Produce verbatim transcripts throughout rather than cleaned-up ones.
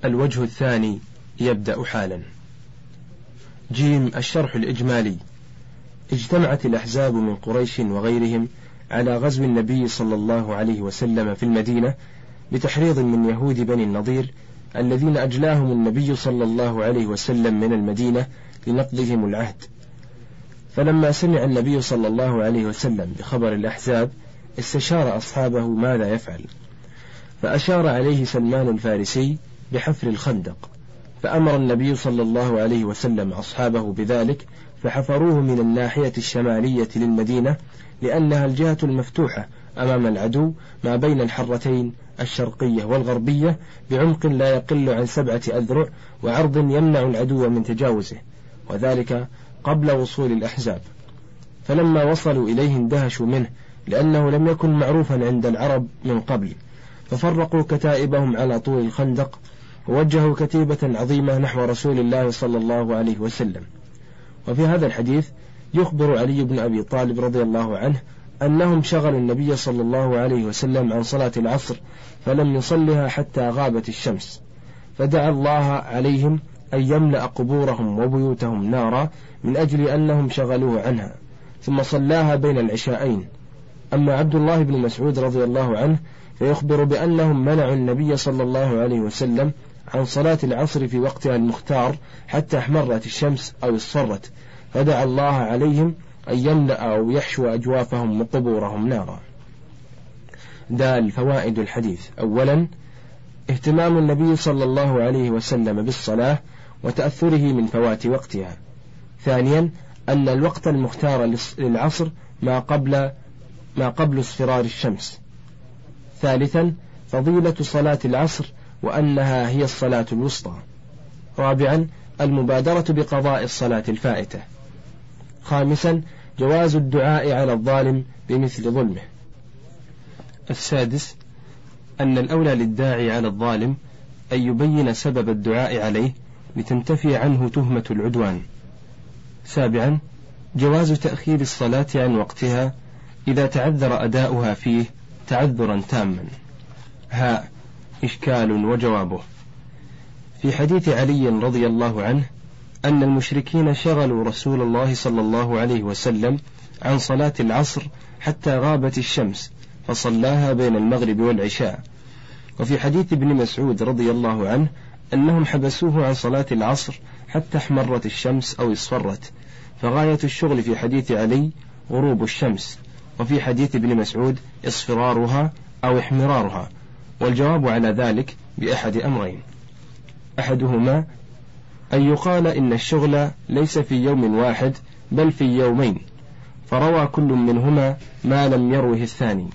الوجه الثاني يبدأ حالا. جيم الشرح الإجمالي. اجتمعت الأحزاب من قريش وغيرهم على غزو النبي صلى الله عليه وسلم في المدينة بتحريض من يهود بني النضير الذين أجلاهم النبي صلى الله عليه وسلم من المدينة لنقضهم العهد. فلما سمع النبي صلى الله عليه وسلم بخبر الأحزاب استشار أصحابه ماذا يفعل، فأشار عليه سلمان الفارسي بحفر الخندق، فأمر النبي صلى الله عليه وسلم أصحابه بذلك فحفروه من الناحية الشمالية للمدينة لأنها الجهة المفتوحة أمام العدو ما بين الحرتين الشرقية والغربية بعمق لا يقل عن سبعة أذرع وعرض يمنع العدو من تجاوزه، وذلك قبل وصول الأحزاب. فلما وصلوا إليه اندهشوا منه لأنه لم يكن معروفا عند العرب من قبل، ففرقوا كتائبهم على طول الخندق ووجهوا كتيبة عظيمة نحو رسول الله صلى الله عليه وسلم. وفي هذا الحديث يخبر علي بن أبي طالب رضي الله عنه أنهم شغلوا النبي صلى الله عليه وسلم عن صلاة العصر فلم يصلها حتى غابت الشمس، فدعا الله عليهم أن يملأ قبورهم وبيوتهم نارا من أجل أنهم شغلوه عنها، ثم صلاها بين العشاءين. أما عبد الله بن مسعود رضي الله عنه فيخبر بأنهم منعوا النبي صلى الله عليه وسلم عن صلاة العصر في وقتها المختار حتى احمرت الشمس أو اصفرت، فدعا الله عليهم أن يملأ أو يحشو أجوافهم وقبورهم نارا. دال فوائد الحديث. أولا، اهتمام النبي صلى الله عليه وسلم بالصلاة وتأثره من فوات وقتها. ثانيا، أن الوقت المختار للعصر ما قبل ما قبل اصفرار الشمس. ثالثا، فضيلة صلاة العصر وأنها هي الصلاة الوسطى. رابعا، المبادرة بقضاء الصلاة الفائتة. خامسا، جواز الدعاء على الظالم بمثل ظلمه. السادس، أن الأولى للداعي على الظالم أن يبين سبب الدعاء عليه لتنتفي عنه تهمة العدوان. سابعا، جواز تأخير الصلاة عن وقتها إذا تعذر أداؤها فيه تعذرا تاما. ها إشكال وجوابه. في حديث علي رضي الله عنه أن المشركين شغلوا رسول الله صلى الله عليه وسلم عن صلاة العصر حتى غابت الشمس فصلاها بين المغرب والعشاء. وفي حديث ابن مسعود رضي الله عنه أنهم حبسوه عن صلاة العصر حتى احمرت الشمس أو اصفرت، فغاية الشغل في حديث علي غروب الشمس، وفي حديث ابن مسعود اصفرارها أو احمرارها. والجواب على ذلك بأحد أمرين: أحدهما أن يقال إن الشغل ليس في يوم واحد بل في يومين، فروى كل منهما ما لم يروه الثاني.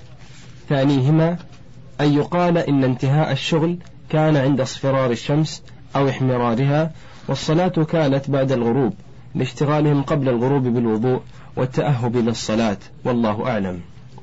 ثانيهما أن يقال إن انتهاء الشغل كان عند اصفرار الشمس أو احمرارها، والصلاة كانت بعد الغروب لاشتغالهم قبل الغروب بالوضوء والتأهب للصلاة، والله أعلم.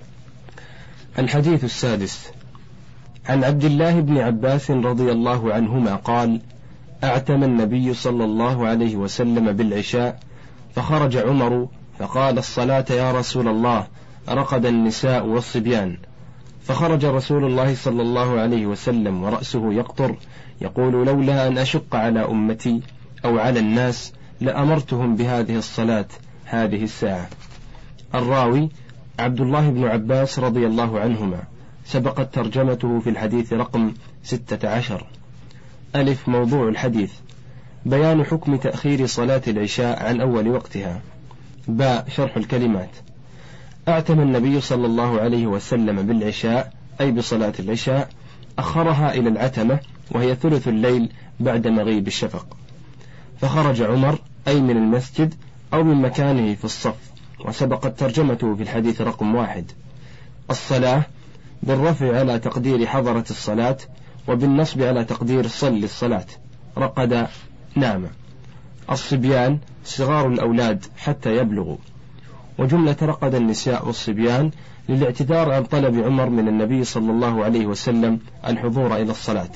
الحديث السادس. عن عبد الله بن عباس رضي الله عنهما قال: أعتم النبي صلى الله عليه وسلم بالعشاء، فخرج عمر فقال: الصلاة يا رسول الله، رقد النساء والصبيان. فخرج رسول الله صلى الله عليه وسلم ورأسه يقطر يقول: لولا أن أشق على أمتي أو على الناس لأمرتهم بهذه الصلاة هذه الساعة. الراوي عبد الله بن عباس رضي الله عنهما، سبقت ترجمته في الحديث رقم ستة عشر. ألف موضوع الحديث: بيان حكم تأخير صلاة العشاء عن أول وقتها. باء شرح الكلمات: أعتم النبي صلى الله عليه وسلم بالعشاء أي بصلاة العشاء، أخرها إلى العتمة وهي ثلث الليل بعد مغيب الشفق. فخرج عمر أي من المسجد أو من مكانه في الصف، وسبقت ترجمته في الحديث رقم واحد. الصلاة بالرفع على تقدير حضرة الصلاة، وبالنصب على تقدير صل الصلاة. رقد نام. الصبيان صغار الأولاد حتى يبلغوا. وجملة رقد النساء والصبيان للاعتذار عن طلب عمر من النبي صلى الله عليه وسلم الحضور إلى الصلاة.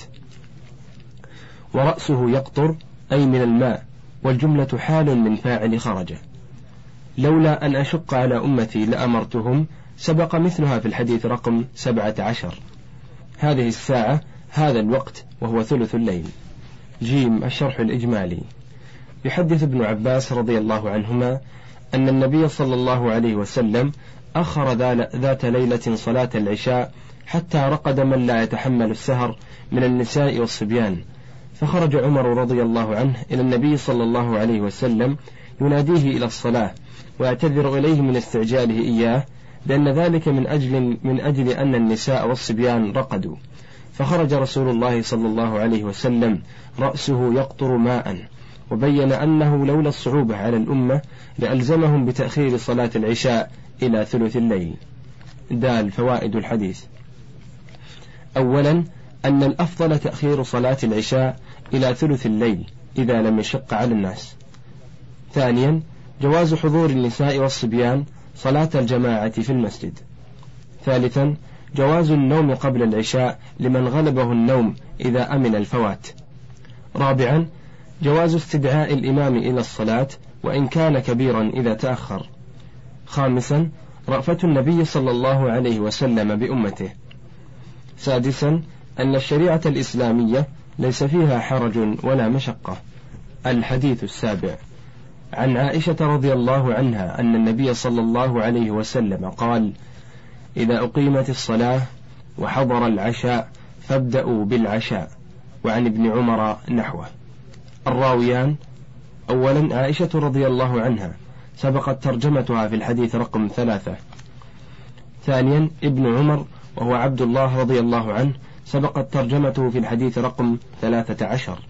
ورأسه يقطر أي من الماء، والجملة حال من فاعل خرج. لولا أن أشق على أمتي لأمرتهم، سبق مثلها في الحديث رقم سبعة عشر. هذه الساعة هذا الوقت وهو ثلث الليل. جيم الشرح الإجمالي. يحدث ابن عباس رضي الله عنهما أن النبي صلى الله عليه وسلم أخر ذات ليلة صلاة العشاء حتى رقد من لا يتحمل السهر من النساء والصبيان، فخرج عمر رضي الله عنه إلى النبي صلى الله عليه وسلم يناديه إلى الصلاة ويعتذر إليه من استعجاله إياه بأن ذلك من أجل, من أجل أن النساء والصبيان رقدوا. فخرج رسول الله صلى الله عليه وسلم رأسه يقطر ماء، وبين أنه لولا الصعوبة على الأمة لألزمهم بتأخير صلاة العشاء إلى ثلث الليل. دال فوائد الحديث. أولا أن الأفضل تأخير صلاة العشاء إلى ثلث الليل إذا لم يشق على الناس. ثانيا جواز حضور النساء والصبيان صلاة الجماعة في المسجد. ثالثا جواز النوم قبل العشاء لمن غلبه النوم إذا أمن الفوات. رابعا جواز استدعاء الإمام إلى الصلاة وإن كان كبيرا إذا تأخر. خامسا رأفة النبي صلى الله عليه وسلم بأمته. سادسا أن الشريعة الإسلامية ليس فيها حرج ولا مشقة. الحديث السابع. عن عائشة رضي الله عنها أن النبي صلى الله عليه وسلم قال: إذا أقيمت الصلاة وحضر العشاء فابدأوا بالعشاء. وعن ابن عمر نحوه. الراويان: أولا عائشة رضي الله عنها سبقت ترجمتها في الحديث رقم ثلاثة. ثانيا ابن عمر وهو عبد الله رضي الله عنه سبقت ترجمته في الحديث رقم ثلاثة عشر.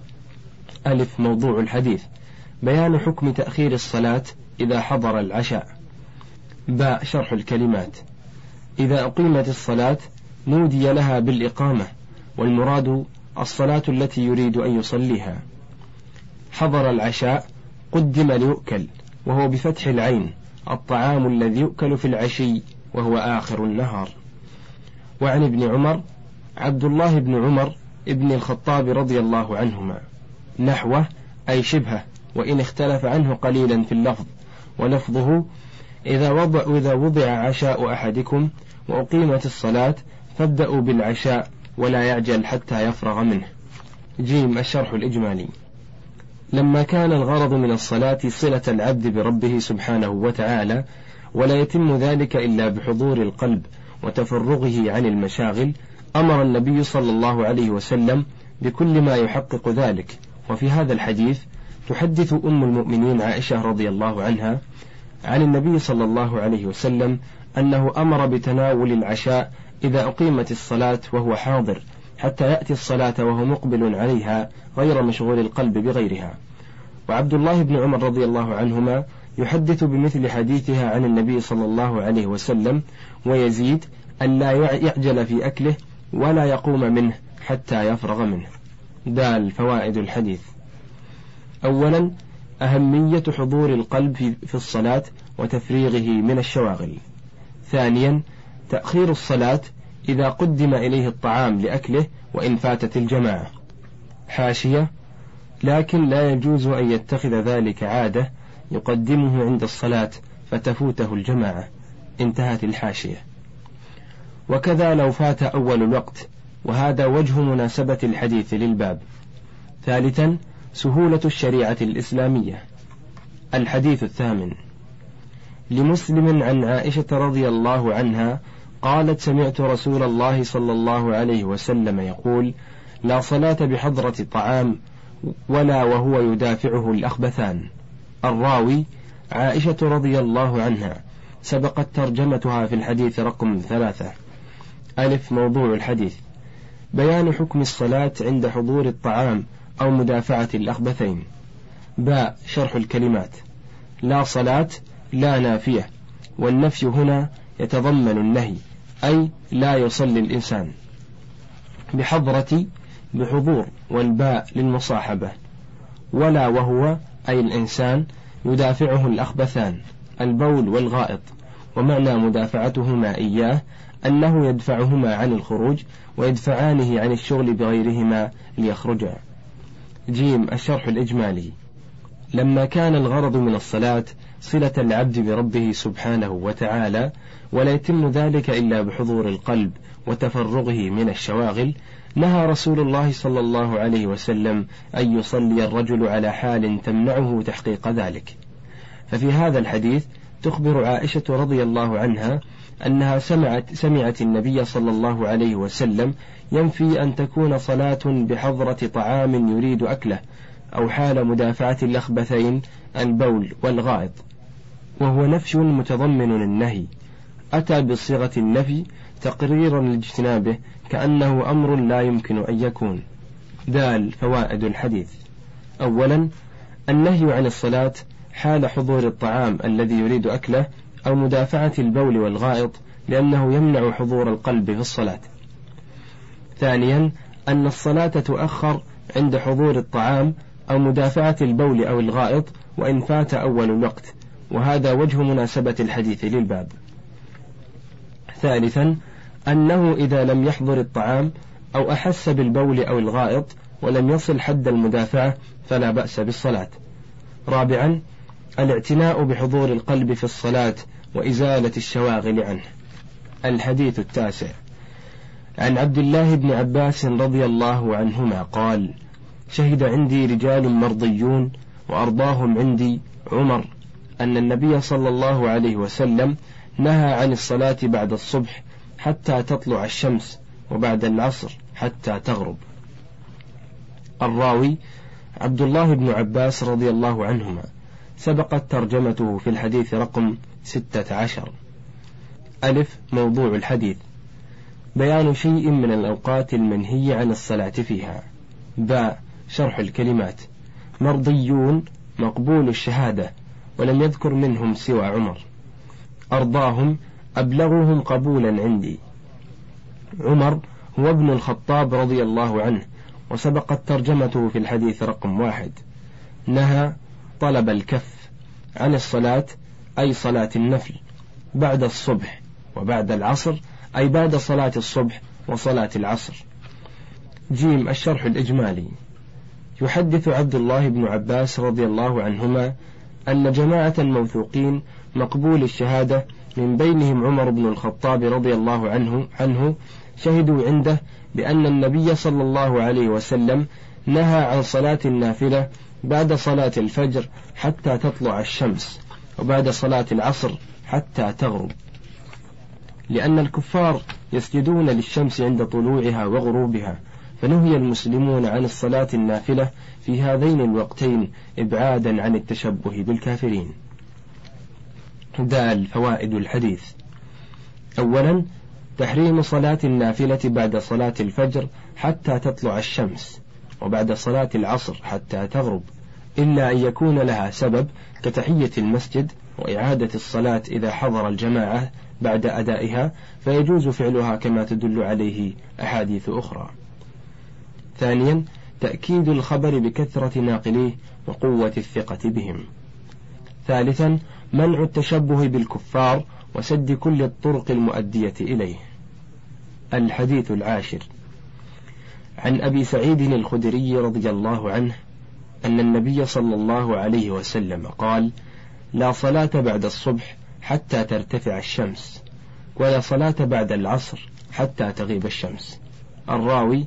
ألف موضوع الحديث: بيان حكم تأخير الصلاة إذا حضر العشاء. باء شرح الكلمات. إذا أقيمت الصلاة نودي لها بالإقامة، والمراد الصلاة التي يريد أن يصليها. حضر العشاء قدم ليؤكل، وهو بفتح العين الطعام الذي يؤكل في العشي وهو آخر النهار. وعن ابن عمر: عبد الله بن عمر ابن الخطاب رضي الله عنهما نحوه أي شبهه، وإن اختلف عنه قليلا في اللفظ، ولفظه: إذا وضع, إذا وضع عشاء أحدكم وأقيمت الصلاة فابدأوا بالعشاء ولا يعجل حتى يفرغ منه. جيم الشرح الإجمالي. لما كان الغرض من الصلاة صلة العبد بربه سبحانه وتعالى، ولا يتم ذلك إلا بحضور القلب وتفرغه عن المشاغل، أمر النبي صلى الله عليه وسلم بكل ما يحقق ذلك. وفي هذا الحديث تحدث أم المؤمنين عائشة رضي الله عنها عن النبي صلى الله عليه وسلم أنه أمر بتناول العشاء إذا أقيمت الصلاة وهو حاضر، حتى يأتي الصلاة وهو مقبل عليها غير مشغول القلب بغيرها. وعبد الله بن عمر رضي الله عنهما يحدث بمثل حديثها عن النبي صلى الله عليه وسلم، ويزيد أن لا يعجل في أكله ولا يقوم منه حتى يفرغ منه. دال فوائد الحديث. أولا أهمية حضور القلب في الصلاة وتفريغه من الشواغل. ثانيا تأخير الصلاة إذا قدم إليه الطعام لأكله وإن فاتت الجماعة. حاشية: لكن لا يجوز أن يتخذ ذلك عادة يقدمه عند الصلاة فتفوته الجماعة. انتهت الحاشية. وكذا لو فات أول الوقت، وهذا وجه مناسبة الحديث للباب. ثالثا سهولة الشريعة الإسلامية. الحديث الثامن. لمسلم عن عائشة رضي الله عنها قالت: سمعت رسول الله صلى الله عليه وسلم يقول: لا صلاة بحضرة طعام ولا وهو يدافعه الأخبثان. الراوي عائشة رضي الله عنها سبقت ترجمتها في الحديث رقم ثلاثة. ألف موضوع الحديث: بيان حكم الصلاة عند حضور الطعام أو مدافعة الأخبثين. باء شرح الكلمات. لا صلاة لا نافية، والنفي هنا يتضمن النهي، أي لا يصلي الإنسان. بحضرة بحضور، والباء للمصاحبة. ولا وهو أي الإنسان يدافعه الأخبثان البول والغائط، ومعنى مدافعتهما إياه أنه يدفعهما عن الخروج ويدفعانه عن الشغل بغيرهما ليخرجا. جيم الشرح الإجمالي. لما كان الغرض من الصلاة صلة العبد بربه سبحانه وتعالى، ولا يتم ذلك إلا بحضور القلب وتفرغه من الشواغل، نهى رسول الله صلى الله عليه وسلم أن يصلي الرجل على حال تمنعه تحقيق ذلك. ففي هذا الحديث تخبر عائشة رضي الله عنها أنها سمعت, سمعت النبي صلى الله عليه وسلم ينفي أن تكون صلاة بحضرة طعام يريد أكله أو حال مدافعة الأخبثين البول والغائط، وهو نفي متضمن النهي، أتى بصيغة النفي تقريرا لاجتنابه كأنه أمر لا يمكن أن يكون. دال فوائد الحديث. أولا، النهي عن الصلاة حال حضور الطعام الذي يريد أكله أو مدافعة البول والغائط، لأنه يمنع حضور القلب في الصلاة. ثانيا، أن الصلاة تؤخر عند حضور الطعام أو مدافعة البول أو الغائط وإن فات أول الوقت، وهذا وجه مناسبة الحديث للباب. ثالثا، أنه إذا لم يحضر الطعام أو أحس بالبول أو الغائط ولم يصل حد المدافعة فلا بأس بالصلاة. رابعا، الاعتناء بحضور القلب في الصلاة وإزالة الشواغل عنه. الحديث التاسع، عن عبد الله بن عباس رضي الله عنهما قال: شهد عندي رجال مرضيون وأرضاهم عندي عمر أن النبي صلى الله عليه وسلم نهى عن الصلاة بعد الصبح حتى تطلع الشمس وبعد العصر حتى تغرب. الراوي عبد الله بن عباس رضي الله عنهما، سبقت ترجمته في الحديث رقم ستة عشر. ألف موضوع الحديث: بيان شيء من الأوقات المنهي عن الصلاة فيها. باء شرح الكلمات: مرضيون مقبول الشهادة، ولم يذكر منهم سوى عمر. أرضاهم أبلغهم قبولا عندي. عمر هو ابن الخطاب رضي الله عنه، وسبقت ترجمته في الحديث رقم واحد. نهى طلب الكف عن الصلاة أي صلاة النفل بعد الصبح وبعد العصر، أي بعد صلاة الصبح وصلاة العصر. جيم الشرح الإجمالي: يحدث عبد الله بن عباس رضي الله عنهما أن جماعة موثوقين مقبول الشهادة من بينهم عمر بن الخطاب رضي الله عنه عنه شهدوا عنده بأن النبي صلى الله عليه وسلم نهى عن صلاة النافلة بعد صلاة الفجر حتى تطلع الشمس، وبعد صلاة العصر حتى تغرب، لأن الكفار يسجدون للشمس عند طلوعها وغروبها، فنهي المسلمون عن الصلاة النافلة في هذين الوقتين إبعادا عن التشبه بالكافرين. دال فوائد الحديث: أولا، تحريم صلاة النافلة بعد صلاة الفجر حتى تطلع الشمس، وبعد صلاة العصر حتى تغرب، إلا أن يكون لها سبب كتحية المسجد وإعادة الصلاة إذا حضر الجماعة بعد أدائها، فيجوز فعلها كما تدل عليه أحاديث أخرى. ثانيا، تأكيد الخبر بكثرة ناقليه وقوة الثقة بهم. ثالثا، منع التشبه بالكفار وسد كل الطرق المؤدية إليه. الحديث العاشر، عن أبي سعيد الخدري رضي الله عنه أن النبي صلى الله عليه وسلم قال: لا صلاة بعد الصبح حتى ترتفع الشمس، ولا صلاة بعد العصر حتى تغيب الشمس. الراوي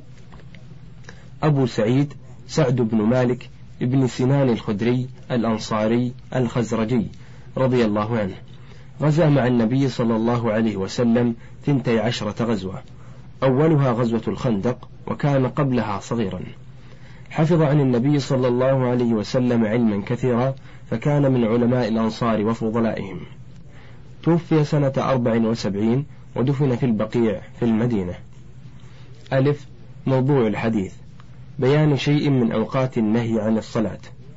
أبو سعيد سعد بن مالك ابن سنان الخدري الأنصاري الخزرجي رضي الله عنه، غزا مع النبي صلى الله عليه وسلم ثنتي عشرة غزوة، أولها غزوة الخندق، وكان قبلها صغيرا. حفظ عن النبي صلى الله عليه وسلم علما كثيرا، فكان من علماء الأنصار وفضلائهم. توفي سنة أربع وسبعين ودفن في البقيع في المدينة. ألف موضوع الحديث: بيان شيء من أوقات النهي عن الصلاة.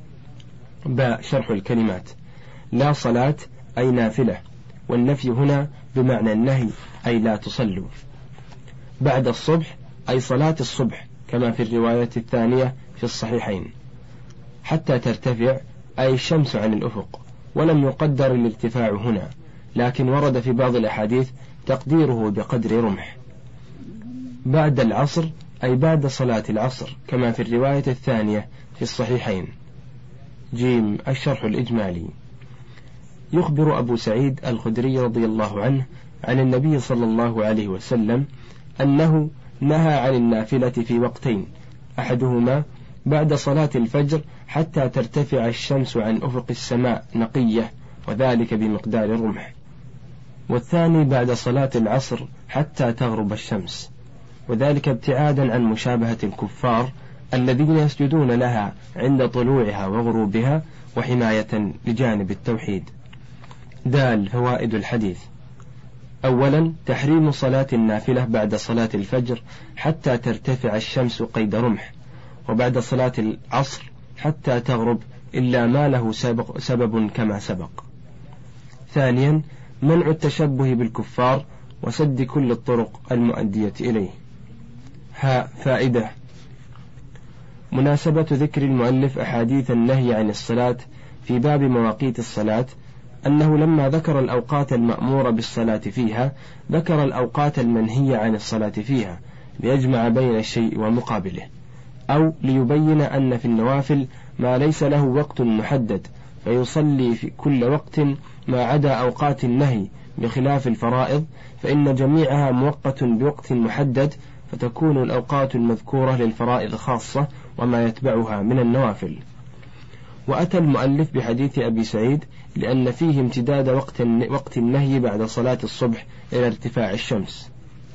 باء شرح الكلمات: لا صلاة أي نافلة، والنفي هنا بمعنى النهي أي لا تصلوا. بعد الصبح أي صلاة الصبح كما في الرواية الثانية في الصحيحين. حتى ترتفع أي الشمس عن الأفق، ولم يقدر الارتفاع هنا، لكن ورد في بعض الأحاديث تقديره بقدر رمح. بعد العصر أي بعد صلاة العصر كما في الرواية الثانية في الصحيحين. جيم الشرح الإجمالي: يخبر أبو سعيد الخدري رضي الله عنه عن النبي صلى الله عليه وسلم أنه نهى عن النافلة في وقتين، أحدهما بعد صلاة الفجر حتى ترتفع الشمس عن أفق السماء نقية وذلك بمقدار رمح، والثاني بعد صلاة العصر حتى تغرب الشمس، وذلك ابتعادا عن مشابهة الكفار الذين يسجدون لها عند طلوعها وغروبها وحماية لجانب التوحيد. دال فوائد الحديث. أولا تحريم صلاة النافلة بعد صلاة الفجر حتى ترتفع الشمس قيد رمح، وبعد صلاة العصر حتى تغرب إلا ما له سبب, سبب كما سبق. ثانيا منع التشبه بالكفار وسد كل الطرق المؤدية إليه. ها فائدة. مناسبة ذكر المؤلف أحاديث النهي عن الصلاة في باب مواقيت الصلاة أنه لما ذكر الأوقات المأمورة بالصلاة فيها ذكر الأوقات المنهية عن الصلاة فيها ليجمع بين الشيء ومقابله، أو ليبين أن في النوافل ما ليس له وقت محدد فيصلي في كل وقت ما عدا أوقات النهي، بخلاف الفرائض فإن جميعها مؤقت بوقت محدد، فتكون الأوقات المذكورة للفرائض خاصة وما يتبعها من النوافل. وأتى المؤلف بحديث أبي سعيد لأن فيه امتداد وقت وقت النهي بعد صلاة الصبح إلى ارتفاع الشمس.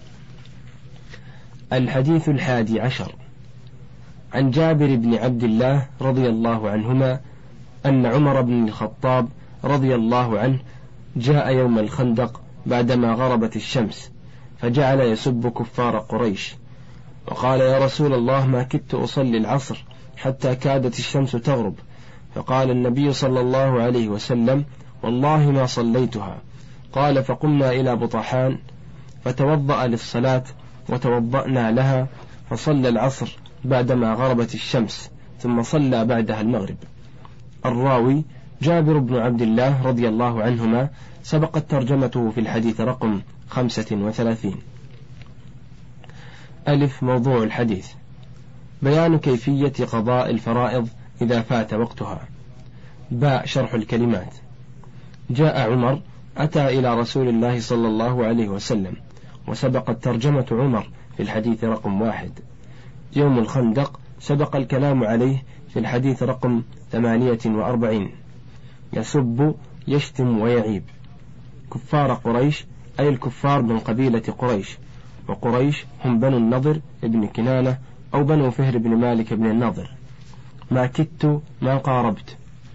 الحديث الحادي عشر. عن جابر بن عبد الله رضي الله عنهما أن عمر بن الخطاب رضي الله عنه جاء يوم الخندق بعدما غربت الشمس فجعل يسب كفار قريش، وقال: يا رسول الله، ما كدت أصلي العصر حتى كادت الشمس تغرب. فقال النبي صلى الله عليه وسلم: والله ما صليتها. قال: فقمنا إلى بطحان فتوضأ للصلاة وتوضأنا لها، فصلى العصر بعدما غربت الشمس ثم صلى بعدها المغرب. الراوي جابر بن عبد الله رضي الله عنهما سبقت ترجمته في الحديث رقم خمسة وثلاثين. ألف موضوع الحديث: بيان كيفية قضاء الفرائض إذا فات وقتها. باء شرح الكلمات. جاء عمر أتى إلى رسول الله صلى الله عليه وسلم، وسبقت ترجمة عمر في الحديث رقم واحد. يوم الخندق سبق الكلام عليه في الحديث رقم ثمانية وأربعين. يسب يشتم ويعيب كفار قريش، أي الكفار من قبيلة قريش، وقريش هم بنو النضر ابن كنانة أو بنو فهر بن مالك بن النضر. ما كدت ما قاربت،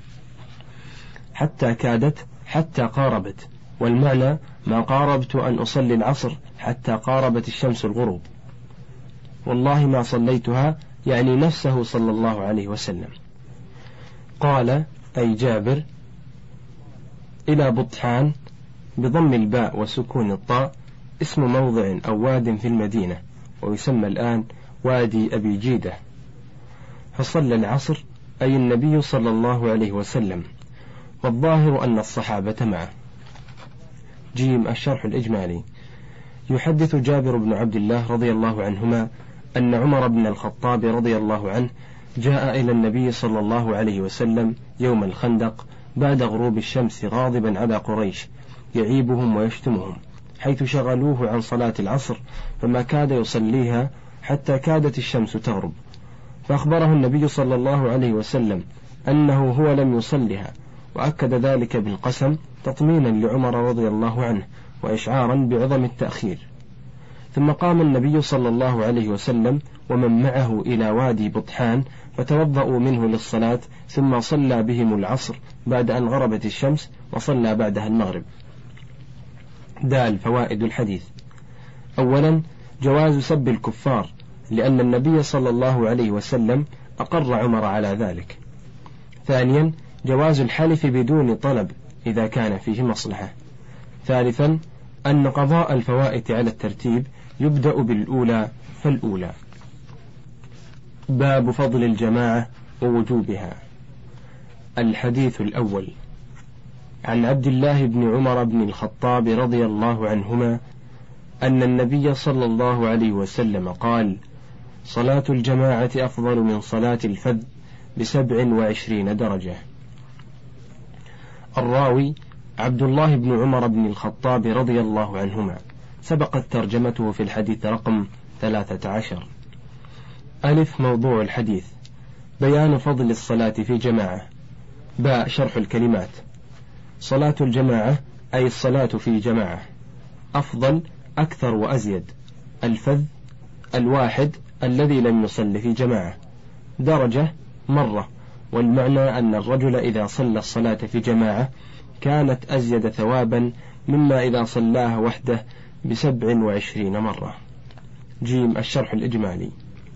حتى كادت حتى قاربت، والمعنى ما قاربت أن أصلي العصر حتى قاربت الشمس الغروب. والله ما صليتها، يعني نفسه صلى الله عليه وسلم. قال أي جابر: إلى بطحان بضم الباء وسكون الطاء اسم موضع أو واد في المدينة، ويسمى الآن وادي أبي جيدة. فصلى العصر أي النبي صلى الله عليه وسلم، والظاهر أن الصحابة معه. جيم الشرح الإجمالي. يحدث جابر بن عبد الله رضي الله عنهما أن عمر بن الخطاب رضي الله عنه جاء إلى النبي صلى الله عليه وسلم يوم الخندق بعد غروب الشمس غاضبا على قريش يعيبهم ويشتمهم، حيث شغلوه عن صلاة العصر فما كاد يصليها حتى كادت الشمس تغرب، فأخبره النبي صلى الله عليه وسلم أنه هو لم يصلها، وأكد ذلك بالقسم تطمينا لعمر رضي الله عنه وإشعارا بعظم التأخير. ثم قام النبي صلى الله عليه وسلم ومن معه إلى وادي بطحان فتوضأوا منه للصلاة، ثم صلى بهم العصر بعد أن غربت الشمس، وصلى بعدها المغرب. دال فوائد الحديث. أولا جواز سب الكفار، لأن النبي صلى الله عليه وسلم أقر عمر على ذلك. ثانيا جواز الحلف بدون طلب إذا كان فيه مصلحة. ثالثا أن قضاء الفوائت على الترتيب يبدأ بالأولى فالأولى. باب فضل الجماعة ووجوبها. الحديث الأول. عن عبد الله بن عمر بن الخطاب رضي الله عنهما أن النبي صلى الله عليه وسلم قال: صلاة الجماعة أفضل من صلاة الفذ بسبع وعشرين درجة. الراوي عبد الله بن عمر بن الخطاب رضي الله عنهما، سبقت ترجمته في الحديث رقم ثلاثة عشر. ألف موضوع الحديث: بيان فضل الصلاة في جماعة. باء شرح الكلمات: صلاة الجماعة أي الصلاة في جماعة. أفضل أكثر وأزيد. الفذ الواحد الذي لم يصل في جماعة. درجة مرة، والمعنى أن الرجل إذا صلى الصلاة في جماعة كانت أزيد ثوابا مما إذا صلاها وحده بسبع وعشرين مرة. جيم الشرح الإجمالي: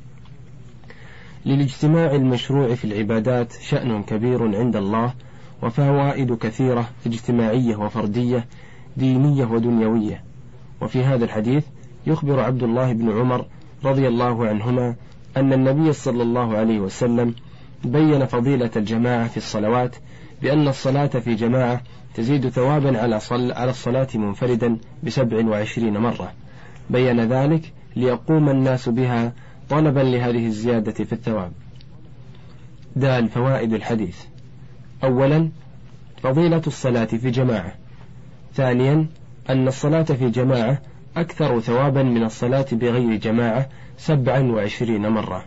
للاجتماع المشروع في العبادات شأن كبير عند الله وفوائد كثيرة اجتماعية وفردية دينية ودنيوية. وفي هذا الحديث يخبر عبد الله بن عمر رضي الله عنهما أن النبي صلى الله عليه وسلم بين فضيلة الجماعة في الصلوات بأن الصلاة في جماعة تزيد ثوابا على على الصلاة منفردا بسبع وعشرين مرة. بين ذلك ليقوم الناس بها طلبا لهذه الزيادة في الثواب. دال فوائد الحديث: أولا فضيلة الصلاة في جماعة. ثانيا أن الصلاة في جماعة أكثر ثوابا من الصلاة بغير جماعة سبعا وعشرين مرة.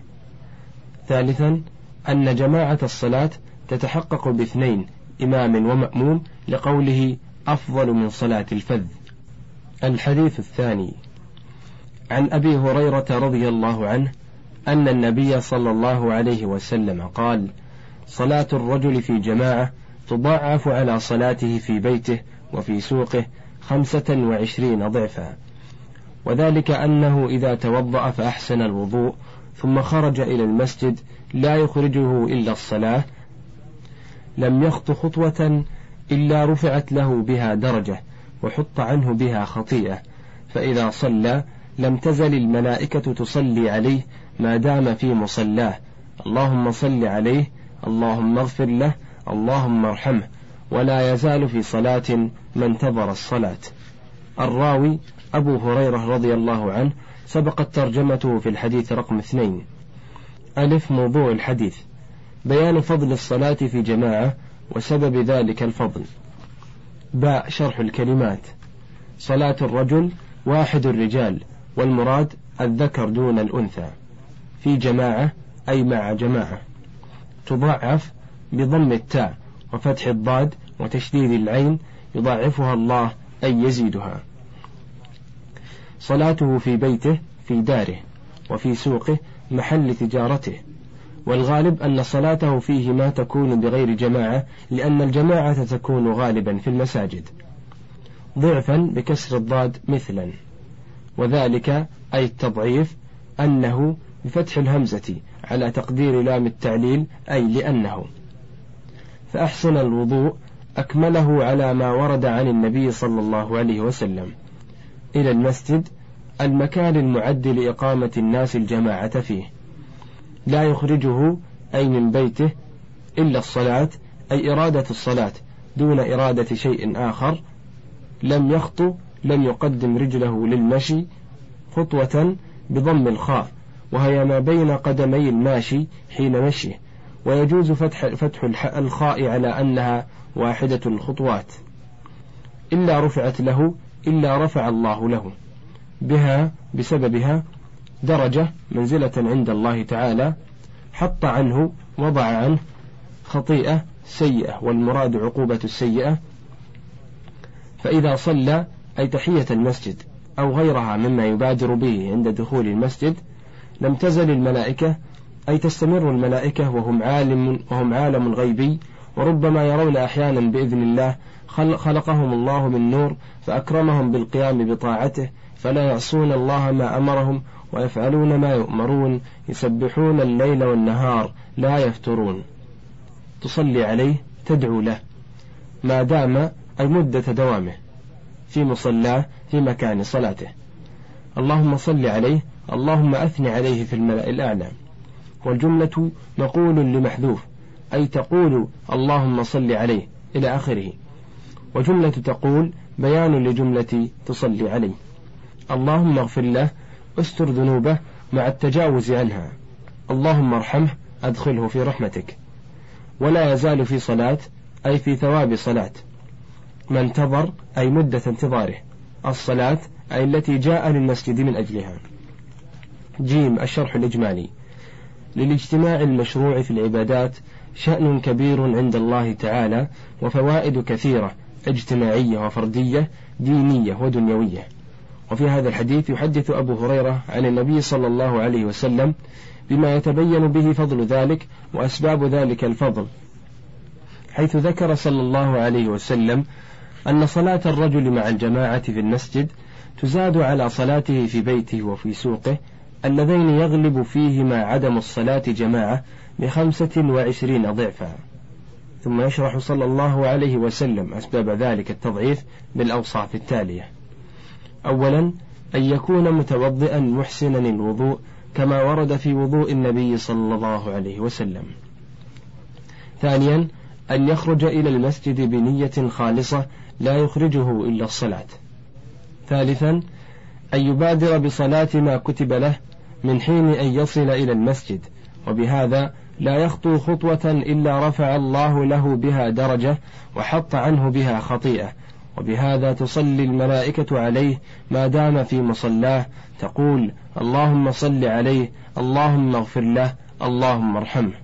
ثالثا أن جماعة الصلاة تتحقق باثنين إمام ومأموم لقوله أفضل من صلاة الفذ. الحديث الثاني: عن أبي هريرة رضي الله عنه أن النبي صلى الله عليه وسلم قال: صلاة الرجل في جماعة تضاعف على صلاته في بيته وفي سوقه خمسة وعشرين ضعفا. وذلك أنه إذا توضأ فأحسن الوضوء ثم خرج إلى المسجد لا يخرجه إلا الصلاة لم يخط خطوة إلا رفعت له بها درجة وحط عنه بها خطيئة، فإذا صلى لم تزل الملائكة تصلي عليه ما دام في مصلاه: اللهم صل عليه، اللهم اغفر له، اللهم ارحمه، ولا يزال في صلاة ما انتظر الصلاة. الراوي أبو هريرة رضي الله عنه سبقت ترجمته في الحديث رقم اثنين. ألف موضوع الحديث: بيان فضل الصلاة في جماعة وسبب ذلك الفضل. باء شرح الكلمات: صلاة الرجل واحد الرجال، والمراد الذكر دون الأنثى. في جماعة أي مع جماعة. تضاعف بضم التاء وفتح الضاد وتشديد العين، يضاعفها الله أي يزيدها. صلاته في بيته في داره، وفي سوقه محل تجارته. والغالب أن صلاته فيه ما تكون بغير جماعة، لأن الجماعة تكون غالبا في المساجد. ضعفا بكسر الضاد مثلا، وذلك أي التضعيف أنه بفتح الهمزة على تقدير لام التعليل أي لأنه. فأحسن الوضوء أكمله على ما ورد عن النبي صلى الله عليه وسلم. إلى المسجد المكان المعد لإقامة الناس الجماعة فيه، لا يخرجه أي من بيته إلا الصلاة أي إرادة الصلاة دون إرادة شيء آخر. لم يخطو لم يقدم رجله للمشي خطوة بضم الخاء، وهي ما بين قدمي الماشي حين مشيه، ويجوز فتح, فتح الخاء على أنها واحدة الخطوات. إلا رفعت له إلا رفع الله له بها بسببها درجة منزلة عند الله تعالى، حط عنه وضع عنه خطيئة سيئة، والمراد عقوبة السيئة. فإذا صلى أي تحية المسجد أو غيرها مما يبادر به عند دخول المسجد لم تزل الملائكة أي تستمر الملائكة وهم عالم وهم عالم غيبي، وربما يرون أحيانا بإذن الله خلقهم الله من نور فأكرمهم بالقيام بطاعته، فلا يعصون الله ما أمرهم ويفعلون ما يؤمرون، يسبحون الليل والنهار لا يفترون. تصلي عليه تدعو له ما دام أي مدة دوامه في مصلاه في مكان صلاته. اللهم صل عليه، اللهم أثني عليه في الملأ الأعلى. والجملة مقول لمحذوف أي تقول اللهم صل عليه إلى آخره. وجملة تقول بيان لجملة تصلي عليه. اللهم اغفر له، استر ذنوبه مع التجاوز عنها. اللهم ارحمه، أدخله في رحمتك. ولا يزال في صلاة أي في ثواب صلاة. ما انتظر أي مدة انتظاره. الصلاة أي التي جاء للمسجد من أجلها. جيم الشرح الإجمالي. للاجتماع المشروع في العبادات شأن كبير عند الله تعالى وفوائد كثيرة اجتماعية وفردية دينية ودنيوية. وفي هذا الحديث يحدث أبو هريرة عن النبي صلى الله عليه وسلم بما يتبين به فضل ذلك وأسباب ذلك الفضل، حيث ذكر صلى الله عليه وسلم أن صلاة الرجل مع الجماعة في المسجد تزاد على صلاته في بيته وفي سوقه اللذين يغلب فيهما عدم الصلاة جماعة بخمسة وعشرين ضعفا. ثم يشرح صلى الله عليه وسلم أسباب ذلك التضعيف بالأوصاف التالية: أولا أن يكون متوضئا محسنا الوضوء كما ورد في وضوء النبي صلى الله عليه وسلم. ثانيا أن يخرج إلى المسجد بنية خالصة لا يخرجه إلا الصلاة. ثالثا أن يبادر بصلاة ما كتب له من حين أن يصل إلى المسجد، وبهذا لا يخطو خطوة إلا رفع الله له بها درجة وحط عنه بها خطيئة، وبهذا تصلي الملائكة عليه ما دام في مصلاه تقول: اللهم صل عليه، اللهم اغفر له، اللهم ارحمه.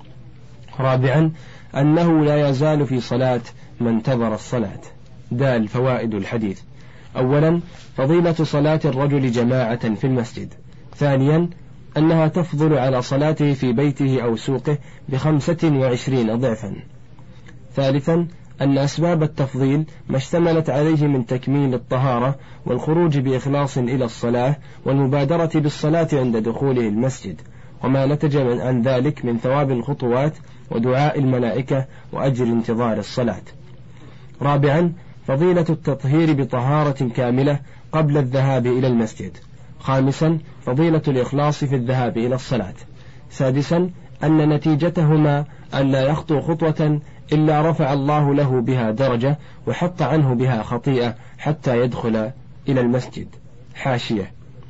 رابعا أنه لا يزال في صلاة من انتظر الصلاة. دال فوائد الحديث: أولا فضيلة صلاة الرجل جماعة في المسجد. ثانيا أنها تفضل على صلاته في بيته أو سوقه بخمسة وعشرين ضعفا. ثالثا أن أسباب التفضيل ما اشتملت عليه من تكميل الطهارة والخروج بإخلاص إلى الصلاة والمبادرة بالصلاة عند دخوله المسجد، وما نتج عن ذلك من ثواب الخطوات ودعاء الملائكة وأجر انتظار الصلاة. رابعا فضيلة التطهير بطهارة كاملة قبل الذهاب إلى المسجد. خامسا فضيلة الإخلاص في الذهاب إلى الصلاة. سادسا أن نتيجتهما أن لا يخطو خطوة إلا رفع الله له بها درجة وحط عنه بها خطيئة حتى يدخل إلى المسجد. حاشية: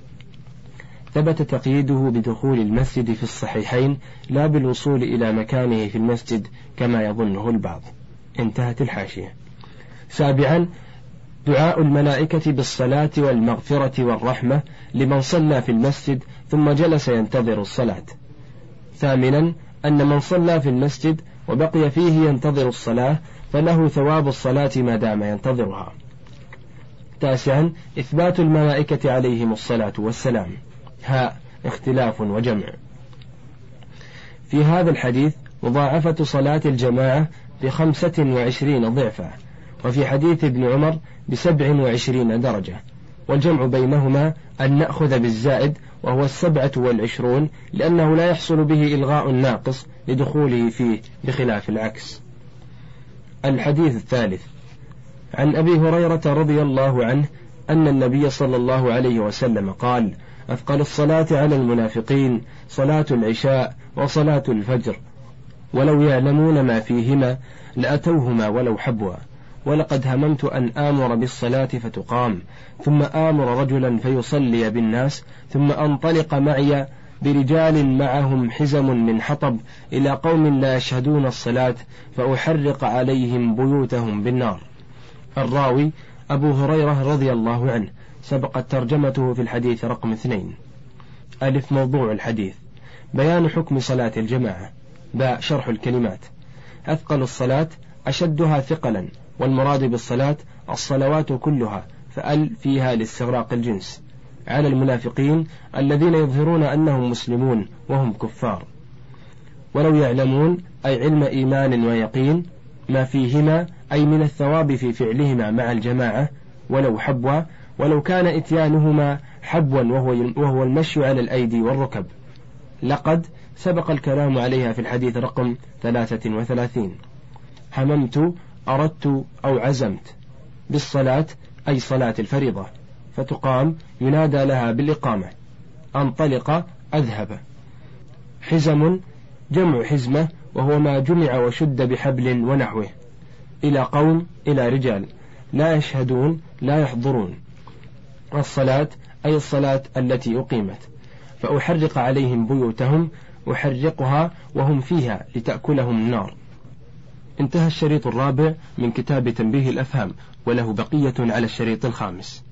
ثبت تقييده بدخول المسجد في الصحيحين لا بالوصول إلى مكانه في المسجد كما يظنه البعض. انتهت الحاشية. سابعا دعاء الملائكة بالصلاة والمغفرة والرحمة لمن صلى في المسجد ثم جلس ينتظر الصلاة. ثامنا أن من صلى في المسجد وبقي فيه ينتظر الصلاة فله ثواب الصلاة ما دام ينتظرها. تاسعا إثبات الملائكة عليهم الصلاة والسلام. هاء اختلاف وجمع. في هذا الحديث مضاعفة صلاة الجماعة بخمسة وعشرين ضعفا، وفي حديث ابن عمر بسبع وعشرين درجة، والجمع بينهما أن نأخذ بالزائد وهو السبعة والعشرون لأنه لا يحصل به إلغاء الناقص لدخوله فيه بخلاف العكس. الحديث الثالث عن أبي هريرة رضي الله عنه أن النبي صلى الله عليه وسلم قال: أثقل الصلاة على المنافقين صلاة العشاء وصلاة الفجر، ولو يعلمون ما فيهما لأتوهما ولو حبوا، ولقد هممت أن آمر بالصلاة فتقام ثم آمر رجلا فيصلي بالناس ثم أنطلق معي برجال معهم حزم من حطب إلى قوم لا يشهدون الصلاة فأحرق عليهم بيوتهم بالنار. الراوي أبو هريرة رضي الله عنه، سبقت ترجمته في الحديث رقم اثنين. ألف موضوع الحديث: بيان حكم صلاة الجماعة. باء شرح الكلمات. أثقل الصلاة أشدها ثقلا، والمراد بالصلاة الصلوات كلها، فأل فيها لاستغراق الجنس، على المنافقين الذين يظهرون أنهم مسلمون وهم كفار. ولو يعلمون أي علم إيمان ويقين ما فيهما أي من الثواب في فعلهما مع الجماعة، ولو حبوا، ولو كان إتيانهما حبوا وهو, وهو المشي على الأيدي والركب. لقد سبق الكلام عليها في الحديث رقم ثلاثة وثلاثين. هممت أردت أو عزمت بالصلاة أي صلاة الفريضة، فتقام ينادى لها بالإقامة. أنطلق أذهب. حزم جمع حزمة وهو ما جمع وشد بحبل ونحوه. إلى قوم إلى رجال لا يشهدون لا يحضرون. الصلاة أي الصلاة التي أقيمت. فأحرق عليهم بيوتهم، أحرقها وهم فيها لتأكلهم النار. انتهى الشريط الرابع من كتاب تنبيه الأفهام، وله بقية على الشريط الخامس.